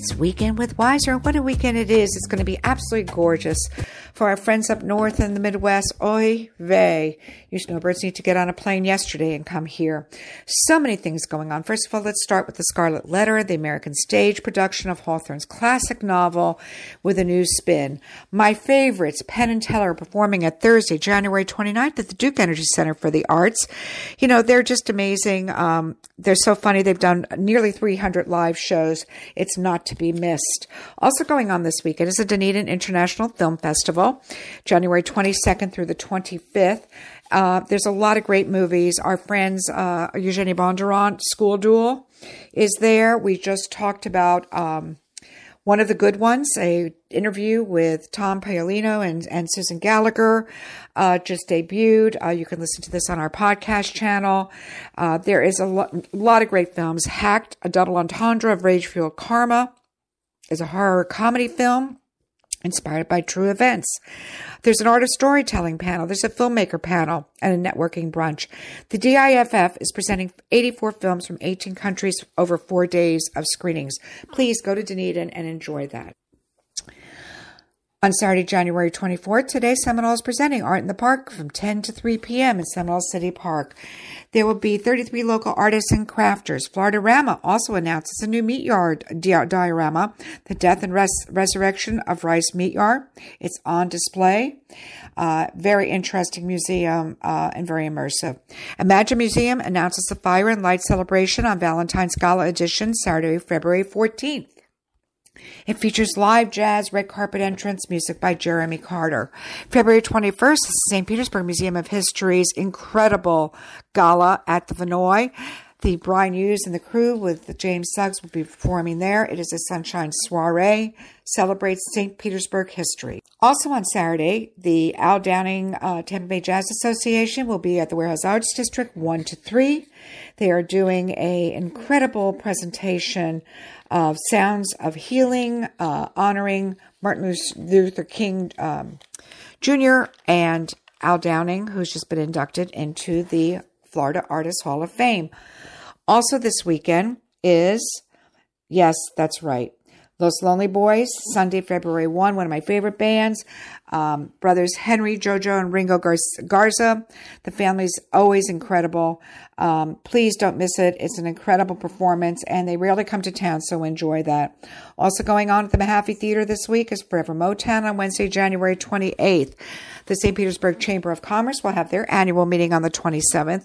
It's Weekend with Wiser. What a weekend it is. It's going to be absolutely gorgeous. For our friends up north in the Midwest, oy vey. You snowbirds need to get on a plane yesterday and come here. So many things going on. First of all, let's start with The Scarlet Letter, the American stage production of Hawthorne's classic novel with a new spin. My favorites, Penn and Teller, performing at Thursday, January 29th at the Duke Energy Center for the Arts. You know, they're just amazing. They're so funny. They've done nearly 300 live shows. It's not to be missed. Also going on this weekend is the Dunedin International Film Festival, January 22nd through the 25th. There's a lot of great movies. Our friends, Eugenie Bondurant, School Duel is there. We just talked about one of the good ones, a interview with Tom Paolino and Susan Gallagher, just debuted. You can listen to this on our podcast channel. There is a lot of great films. Hacked, a double entendre of rage-fueled karma, is a horror comedy film inspired by true events. There's an art of storytelling panel. There's a filmmaker panel and a networking brunch. The DIFF is presenting 84 films from 18 countries over 4 days of screenings. Please go to Dunedin and enjoy that. On Saturday, January 24th, today Seminole is presenting Art in the Park from 10 to 3 p.m. in Seminole City Park. There will be 33 local artists and crafters. Florida-Rama also announces a new meat yard diorama, The Death and Resurrection of Rice Meat Yard. It's on display. Very interesting museum and very immersive. Imagine Museum announces a fire and light celebration on Valentine's Gala edition, Saturday, February 14th. It features live jazz, red carpet entrance music by Jeremy Carter. February 21st is St. Petersburg Museum of History's incredible gala at the Vinoy. The Brian Hughes and the crew with James Suggs will be performing there. It is a Sunshine Soiree, celebrates St. Petersburg history. Also on Saturday, the Al Downing Tampa Bay Jazz Association will be at the Warehouse Arts District 1 to 3. They are doing an incredible presentation of Sounds of Healing, honoring Martin Luther King Jr. and Al Downing, who's just been inducted into the Florida Artists Hall of Fame. Also this weekend is, yes, that's right, Los Lonely Boys, Sunday, February 1, one of my favorite bands. Brothers Henry, Jojo, and Ringo Garza. The family's always incredible. Please don't miss it. It's an incredible performance, and they rarely come to town, so enjoy that. Also going on at the Mahaffey Theater this week is Forever Motown on Wednesday, January 28th. The St. Petersburg Chamber of Commerce will have their annual meeting on the 27th.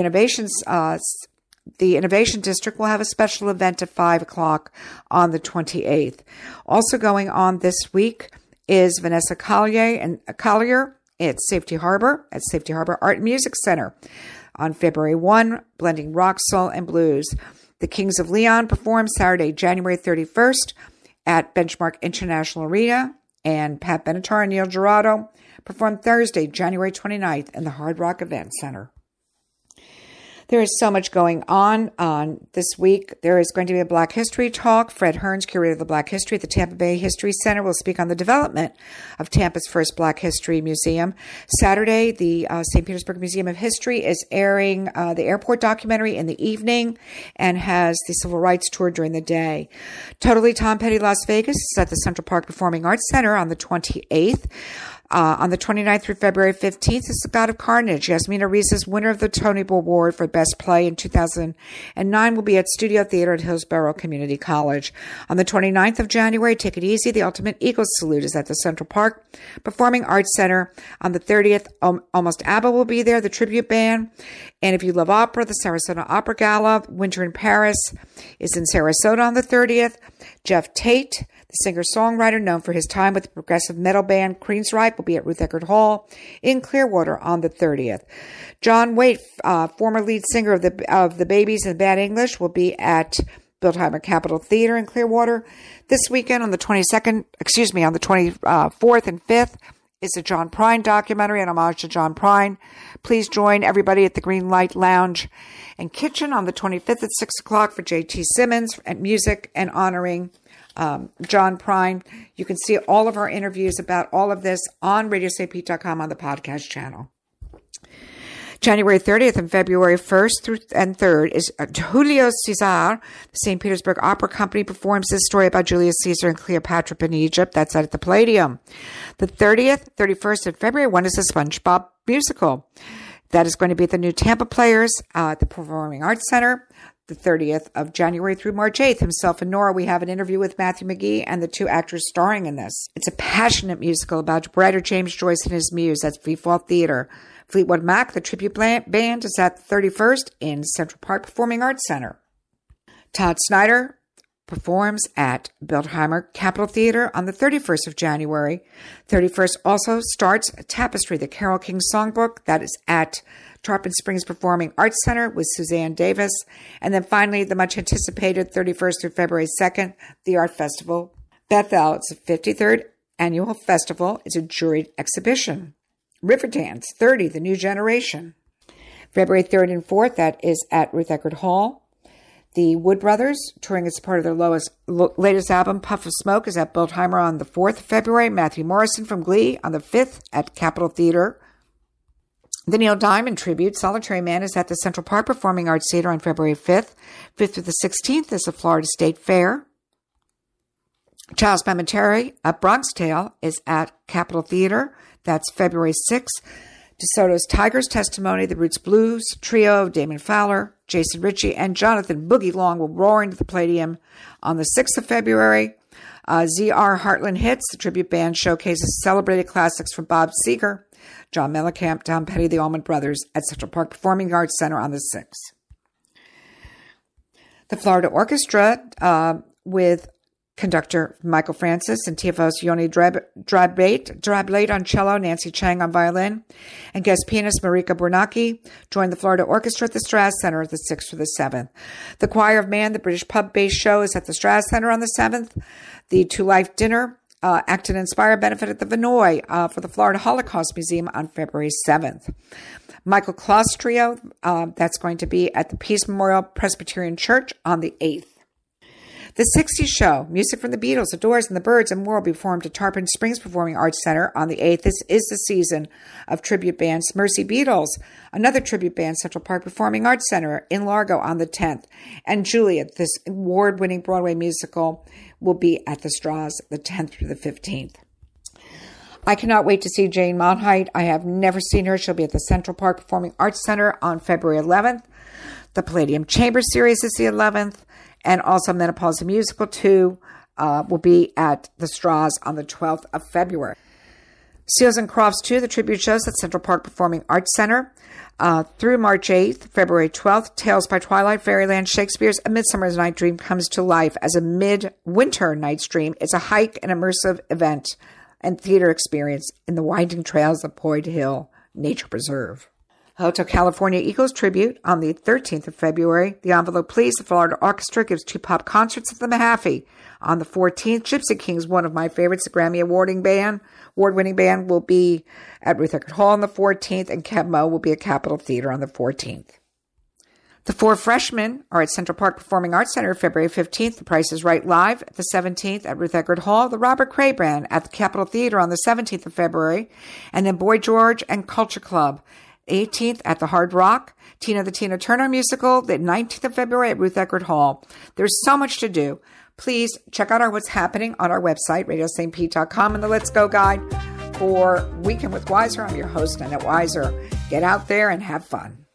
The Innovation District will have a special event at 5 o'clock on the 28th. Also going on this week is Vanessa Collier at Safety Harbor Art and Music Center on February 1, blending rock, soul, and blues. The Kings of Leon perform Saturday, January 31st at Benchmark International Arena, and Pat Benatar and Neil Giraudo perform Thursday, January 29th in the Hard Rock Event Center. There is so much going on this week. There is going to be a Black History Talk. Fred Hearns, curator of the Black History at the Tampa Bay History Center, will speak on the development of Tampa's first Black History Museum. Saturday, the St. Petersburg Museum of History is airing the airport documentary in the evening and has the Civil Rights Tour during the day. Totally Tom Petty Las Vegas is at the Central Park Performing Arts Center on the 28th. On the 29th through February 15th is The God of Carnage. Yasmina Reese's winner of the Tony Award for Best Play in 2009 will be at Studio Theater at Hillsborough Community College. On the 29th of January, Take It Easy, the Ultimate Eagles Salute is at the Central Park Performing Arts Center. On the 30th, Almost ABBA will be there, the tribute band. And if you love opera, the Sarasota Opera Gala, Winter in Paris, is in Sarasota on the 30th. Jeff Tate, the singer-songwriter known for his time with the progressive metal band Queensryche, will be at Ruth Eckerd Hall in Clearwater on the 30th. John Waite, former lead singer of the Babies and Bad English, will be at Bildheimer Capitol Theater in Clearwater. This weekend on the 24th and 5th is a John Prine documentary, an homage to John Prine. Please join everybody at the Green Light Lounge and Kitchen on the 25th at 6 o'clock for J.T. Simmons and music and honoring John Prine. You can see all of our interviews about all of this on RadioSaintPete.com on the podcast channel. January 30th and February 1st through and 3rd is Julio Cesar. The St. Petersburg Opera Company performs this story about Julius Caesar and Cleopatra in Egypt. That's at the Palladium. The 30th, 31st, and February 1 is the SpongeBob musical. That is going to be at the New Tampa Players at the Performing Arts Center. The 30th of January through March 8th. Himself and Nora, we have an interview with Matthew McGee and the 2 actors starring in this. It's a passionate musical about writer James Joyce and his muse. That's Freefall Theater. Fleetwood Mac, the tribute band, is at the 31st in Central Park Performing Arts Center. Todd Snyder performs at Bildheimer Capitol Theater on the 31st of January. 31st also starts Tapestry, the Carole King Songbook. That is at Tarpon Springs Performing Arts Center with Suzanne Davis. And then finally, the much anticipated 31st through February 2nd, the Art Festival Bethel. It's the 53rd annual festival. It's a juried exhibition. Riverdance 30, The New Generation. February 3rd and 4th, that is at Ruth Eckerd Hall. The Wood Brothers, touring as part of their latest album, Puff of Smoke, is at Bildheimer on the 4th of February. Matthew Morrison from Glee on the 5th at Capitol Theater. The Neil Diamond Tribute, Solitary Man, is at the Central Park Performing Arts Theater on February 5th. 5th through the 16th is the Florida State Fair. Charles Palminteri, A Bronx Tale, is at Capitol Theater. That's February 6th. DeSoto's Tiger's Testimony, The Roots Blues Trio, Damon Fowler, Jason Ritchie, and Jonathan Boogie Long will roar into the Palladium on the 6th of February. ZR Heartland Hits, the tribute band, showcases celebrated classics from Bob Seger, John Mellencamp, Tom Petty, the Allman Brothers at Central Park Performing Arts Center on the 6th. The Florida Orchestra with conductor Michael Francis and TFO's Yoni Drablate on cello, Nancy Chang on violin, and guest pianist Marika Bernacki joined the Florida Orchestra at the Strass Center the 6th through the 7th. The Choir of Man, the British pub-based show, is at the Strass Center on the 7th. The To Life Dinner, Act and Inspire benefit at the Vinoy for the Florida Holocaust Museum on February 7th. Michael Kloss Trio, that's going to be at the Peace Memorial Presbyterian Church on the 8th. The 60s Show, music from the Beatles, The Doors, and the Byrds, and more will be performed at Tarpon Springs Performing Arts Center on the 8th. This is the season of tribute bands. Mercy Beatles, another tribute band, Central Park Performing Arts Center in Largo on the 10th. And Juliet, this award-winning Broadway musical, will be at the Straws the 10th through the 15th. I cannot wait to see Jane Monheit. I have never seen her. She'll be at the Central Park Performing Arts Center on February 11th. The Palladium Chamber Series is the 11th. And also Menopause the Musical 2 will be at the Straws on the 12th of February. Seals and Crofts 2, the tribute shows at Central Park Performing Arts Center through March 8th, February 12th. Tales by Twilight, Fairyland, Shakespeare's A Midsummer's Night Dream comes to life as a midwinter night's dream. It's a hike and immersive event and theater experience in the winding trails of Boyd Hill Nature Preserve. Hotel California Eagles tribute on the 13th of February. The Envelope Please, the Florida Orchestra, gives 2 pop concerts at the Mahaffey. On the 14th, Gypsy Kings, one of my favorites, the Grammy award-winning band, will be at Ruth Eckerd Hall on the 14th, and Kev Mo will be at Capitol Theater on the 14th. The 4 Freshmen are at Central Park Performing Arts Center February 15th. The Price is Right live at the 17th at Ruth Eckerd Hall. The Robert Cray Band at the Capitol Theater on the 17th of February. And then Boy George and Culture Club 18th at the Hard Rock. Tina the Tina Turner musical, the 19th of February at Ruth Eckerd Hall. There's so much to do. Please check out What's Happening on our website, radiostpete.com, and the Let's Go Guide for Weekend with Wiser. I'm your host, Annette Weiser. Get out there and have fun.